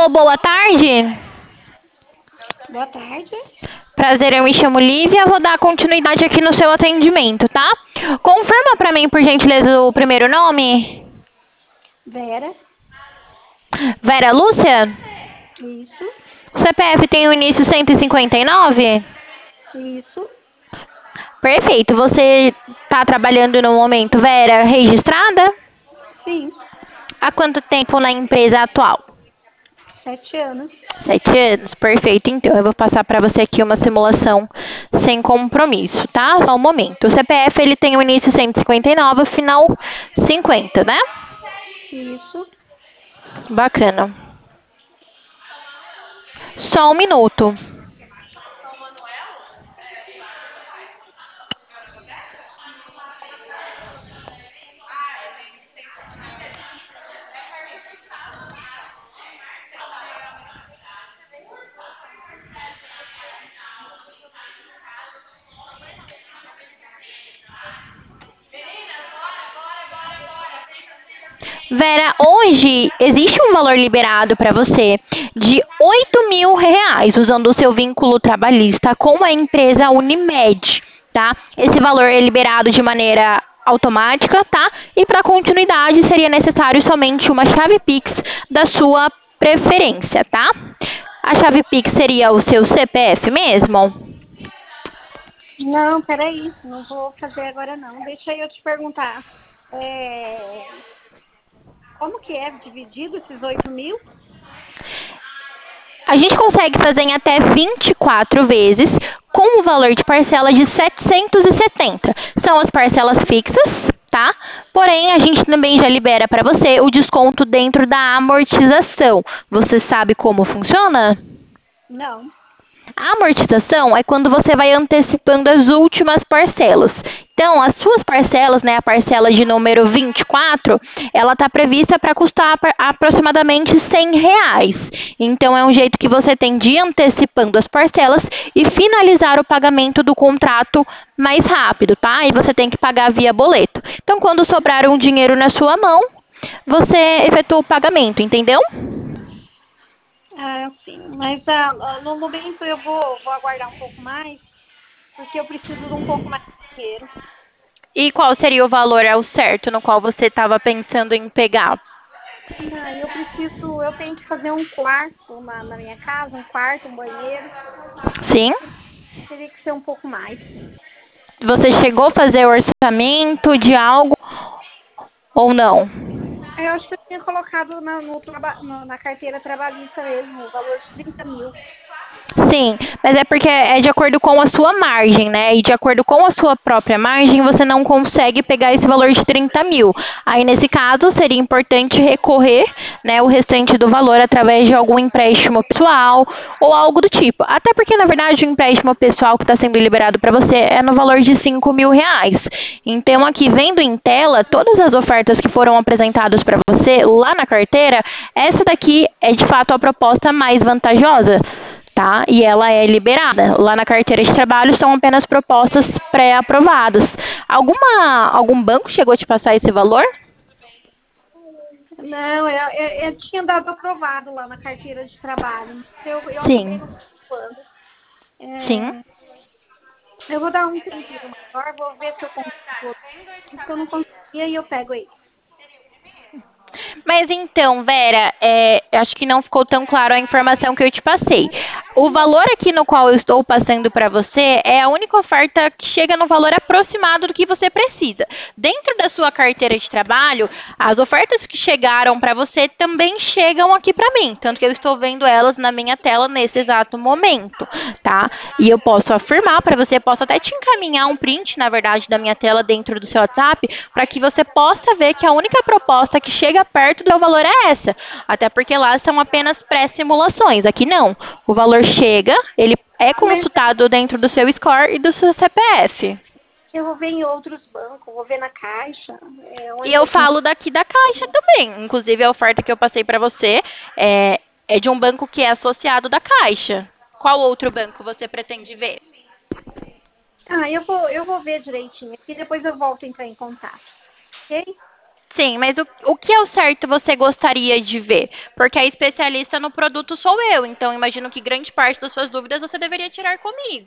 Alô, boa tarde. Boa tarde. Prazer, eu me chamo Lívia. Vou dar continuidade aqui no seu atendimento, tá? Confirma pra mim, por gentileza, o primeiro nome. Vera. Vera Lúcia? Isso. O CPF tem o início 159? Isso. Perfeito. Você tá trabalhando no momento, Vera, registrada? Sim. Há quanto tempo na empresa atual? 7 anos. 7 anos, perfeito. Então, eu vou passar para você aqui uma simulação sem compromisso, tá? Só um momento. O CPF ele tem o início 159, o final 50, né? Isso. Bacana. Só um minuto. Vera, hoje existe um valor liberado para você de R$ 8.000 usando o seu vínculo trabalhista com a empresa Unimed, tá? Esse valor é liberado de maneira automática, tá? E para continuidade seria necessário somente uma chave Pix da sua preferência, tá? A chave Pix seria o seu CPF mesmo? Não, peraí. Não vou fazer agora, não. Deixa eu te perguntar. Como que é dividido esses 8.000? A gente consegue fazer em até 24 vezes com o valor de parcela de 770. São as parcelas fixas, tá? Porém, a gente também já libera para você o desconto dentro da amortização. Você sabe como funciona? Não. A amortização é quando você vai antecipando as últimas parcelas. Então, as suas parcelas, né, a parcela de número 24, ela está prevista para custar aproximadamente R$ 100. Então, é um jeito que você tem de ir antecipando as parcelas e finalizar o pagamento do contrato mais rápido, tá? E você tem que pagar via boleto. Então, quando sobrar um dinheiro na sua mão, você efetua o pagamento, entendeu? Ah, sim. Mas no momento eu vou aguardar um pouco mais, porque eu preciso de um pouco mais de dinheiro. E qual seria o valor ao certo no qual você estava pensando em pegar? Eu tenho que fazer um quarto na minha casa, um quarto, um banheiro. Sim? Teria que ser um pouco mais. Você chegou a fazer o orçamento de algo ou não? Eu acho que eu tinha colocado na carteira trabalhista mesmo, o valor de 30.000. Sim, mas é porque é de acordo com a sua margem, né? E de acordo com a sua própria margem, você não consegue pegar esse valor de 30.000. Aí, nesse caso, seria importante recorrer, né, o restante do valor através de algum empréstimo pessoal ou algo do tipo. Até porque, na verdade, o empréstimo pessoal que está sendo liberado para você é no valor de R$ 5.000. Então, aqui vendo em tela todas as ofertas que foram apresentadas para você lá na carteira, essa daqui é de fato a proposta mais vantajosa, tá? E ela é liberada. Lá na carteira de trabalho são apenas propostas pré-aprovadas. Algum banco chegou a te passar esse valor? Não, eu tinha dado aprovado lá na carteira de trabalho. Eu acabei Sim. não participando. Sim. É, eu vou dar um tempinho maior, vou ver se eu consigo. Se eu não conseguir, aí eu pego ele. Mas então, Vera, acho que não ficou tão claro a informação que eu te passei. O valor aqui no qual eu estou passando para você é a única oferta que chega no valor aproximado do que você precisa. Dentro da sua carteira de trabalho, as ofertas que chegaram para você também chegam aqui para mim, tanto que eu estou vendo elas na minha tela nesse exato momento, tá? E eu posso afirmar para você, posso até te encaminhar um print, na verdade, da minha tela dentro do seu WhatsApp, para que você possa ver que a única proposta que chega perto do seu valor é essa. Até porque lá são apenas pré-simulações. Aqui não. O valor chega, ele é Mas consultado dentro do seu score e do seu CPF. eu vou ver em outros bancos, vou ver na Caixa, E onde eu é que... falo daqui da Caixa também. Inclusive, a oferta que eu passei para você é de um banco que é associado da Caixa. Qual outro banco você pretende ver? Ah, eu vou ver direitinho aqui, depois eu volto a entrar em contato, ok? Sim, mas o que ao certo você gostaria de ver? Porque a especialista no produto sou eu, então imagino que grande parte das suas dúvidas você deveria tirar comigo.